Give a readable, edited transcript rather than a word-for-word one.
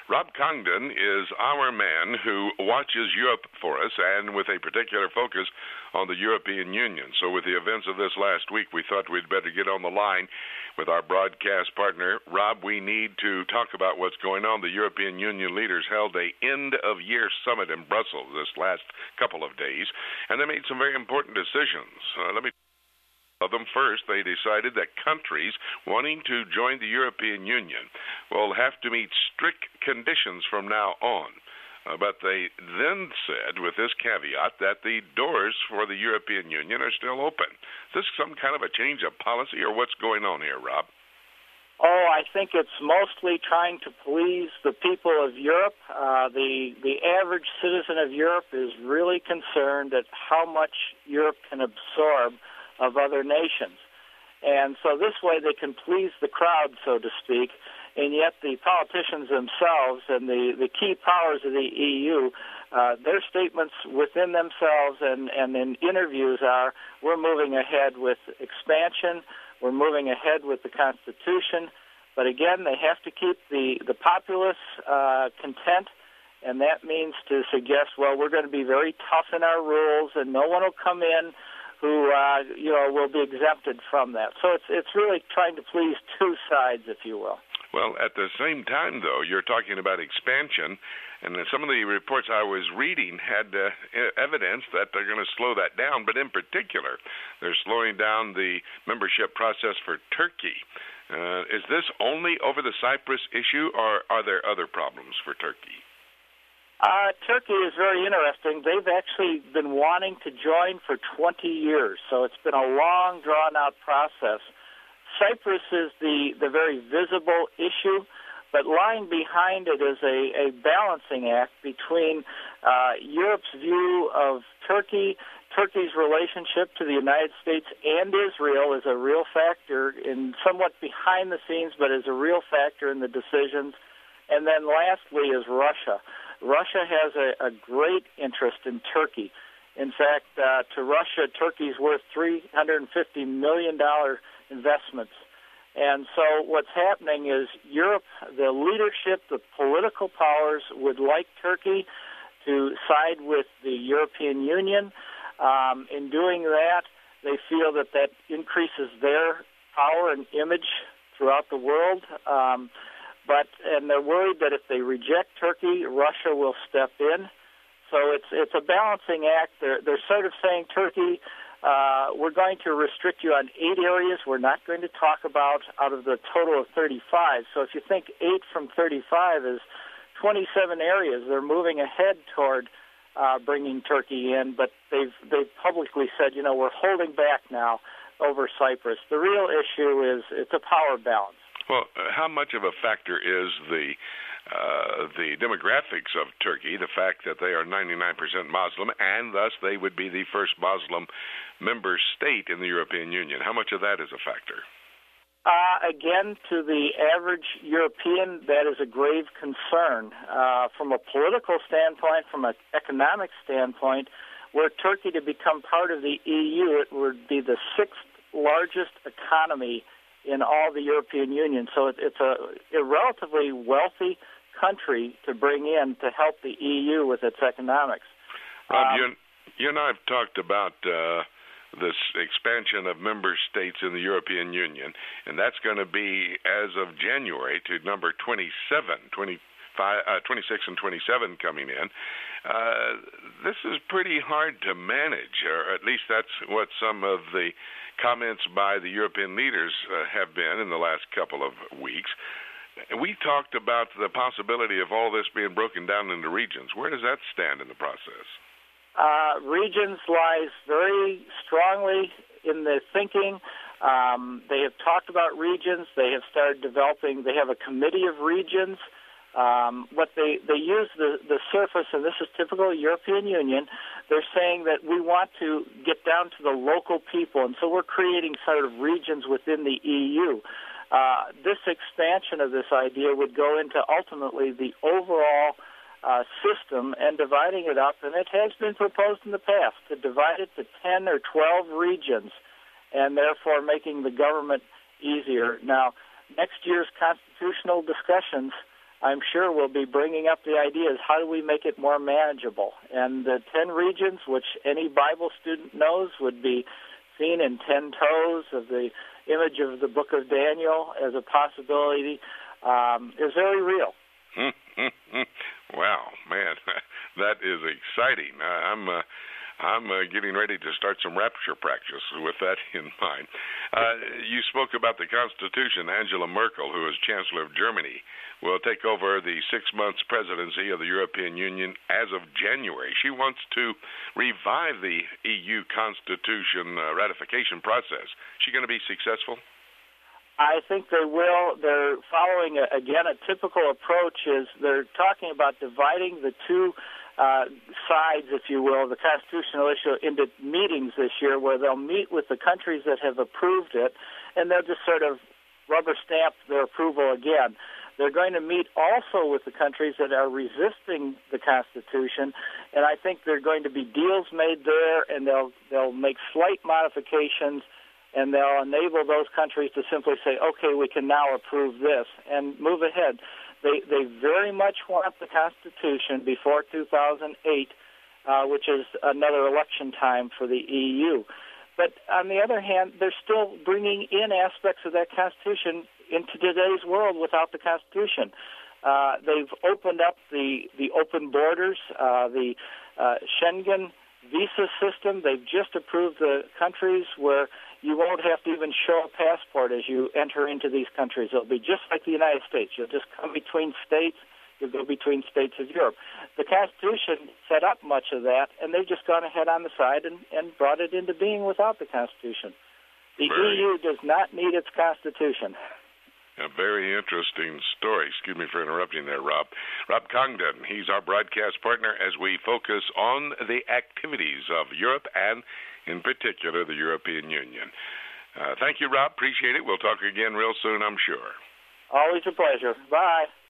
Rob Congdon is our man who watches Europe for us, and with a particular focus on the European Union. So with the events of this last week, we thought we'd better get on the line with our broadcast partner. Rob, we need to talk about what's going on. The European Union leaders held a end-of-year summit in Brussels this last couple of days, and they made some very important decisions. Let me of them. First, they decided that countries wanting to join the European Union will have to meet strict conditions from now on. But they then said, with this caveat, that the doors for the European Union are still open. Is this some kind of a change of policy, or what's going on here, Rob? Oh, I think it's mostly trying to please the people of Europe. The average citizen of Europe is really concerned at how much Europe can absorb of other nations. And so this way they can please the crowd, so to speak, and yet the politicians themselves and the key powers of the EU, their statements within themselves and in interviews are, we're moving ahead with expansion, we're moving ahead with the Constitution, but again, they have to keep the populace content, and that means to suggest, well, we're going to be very tough in our rules, and no one will come in who will be exempted from that. So it's really trying to please two sides, if you will. Well, at the same time, though, you're talking about expansion, and some of the reports I was reading had evidence that they're going to slow that down, but in particular, they're slowing down the membership process for Turkey. Is this only over the Cyprus issue, or are there other problems for Turkey? Turkey is very interesting. They've actually been wanting to join for 20 years, so it's been a long, drawn-out process. Cyprus is the very visible issue, but lying behind it is a balancing act between Europe's view of Turkey, Turkey's relationship to the United States and Israel is a real factor in somewhat behind the scenes, but is a real factor in the decisions. And then lastly is Russia. Russia has a great interest in Turkey. In fact, to Russia, Turkey's worth $350 million investments. And so what's happening is Europe, the leadership, the political powers would like Turkey to side with the European Union. In doing that, they feel that increases their power and image throughout the world. And they're worried that if they reject Turkey, Russia will step in. So it's a balancing act. They're sort of saying, Turkey, we're going to restrict you on 8 areas we're not going to talk about out of the total of 35. So if you think 8 from 35 is 27 areas, they're moving ahead toward bringing Turkey in, but they've publicly said, we're holding back now over Cyprus. The real issue is it's a power balance. Well, how much of a factor is the demographics of Turkey, the fact that they are 99% Muslim, and thus they would be the first Muslim member state in the European Union? How much of that is a factor? Again, to the average European, that is a grave concern. From a political standpoint, from an economic standpoint, were Turkey to become part of the EU, it would be the 6th largest economy in all the European Union. So it's a relatively wealthy country to bring in to help the EU with its economics. Rob, you and I have talked about this expansion of member states in the European Union, and that's going to be, as of January, to number 26 and 27 coming in. This is pretty hard to manage, or at least that's what some of the comments by the European leaders have been in the last couple of weeks. We talked about the possibility of all this being broken down into regions. Where does that stand in the process? Regions lies very strongly in the thinking. They have talked about regions. They have started developing. They have a committee of regions. What they use the surface, and this is typical European Union, they're saying that we want to get down to the local people, and so we're creating sort of regions within the EU. This expansion of this idea would go into ultimately the overall system and dividing it up, and it has been proposed in the past to divide it to 10 or 12 regions, and therefore making the government easier. Now, next year's constitutional discussions I'm sure we'll be bringing up the ideas, how do we make it more manageable? And the 10 regions, which any Bible student knows would be seen in 10 toes of the image of the book of Daniel as a possibility, is very real. Wow, man, that is exciting. I'm getting ready to start some rapture practice with that in mind. You spoke about the Constitution. Angela Merkel, who is Chancellor of Germany, will take over the 6 months presidency of the European Union as of January. She wants to revive the EU Constitution ratification process. Is she going to be successful? I think they will. They're following, again, a typical approach is they're talking about dividing the two sides, if you will, of the constitutional issue into meetings this year where they'll meet with the countries that have approved it, and they'll just sort of rubber stamp their approval again. They're going to meet also with the countries that are resisting the Constitution, and I think there are going to be deals made there, and they'll make slight modifications, and they'll enable those countries to simply say, okay, we can now approve this, and move ahead. They very much want the Constitution before 2008, which is another election time for the EU. But on the other hand, they're still bringing in aspects of that Constitution into today's world without the Constitution. They've opened up the open borders, the Schengen visa system. They've just approved the countries where you won't have to even show a passport as you enter into these countries. It'll be just like the United States. You'll just come between states. You'll go between states of Europe. The Constitution set up much of that, and they've just gone ahead on the side and brought it into being without the Constitution. The EU does not need its Constitution. A very interesting story. Excuse me for interrupting there, Rob. Rob Congdon, he's our broadcast partner as we focus on the activities of Europe and, in particular, the European Union. Thank you, Rob. Appreciate it. We'll talk again real soon, I'm sure. Always a pleasure. Bye.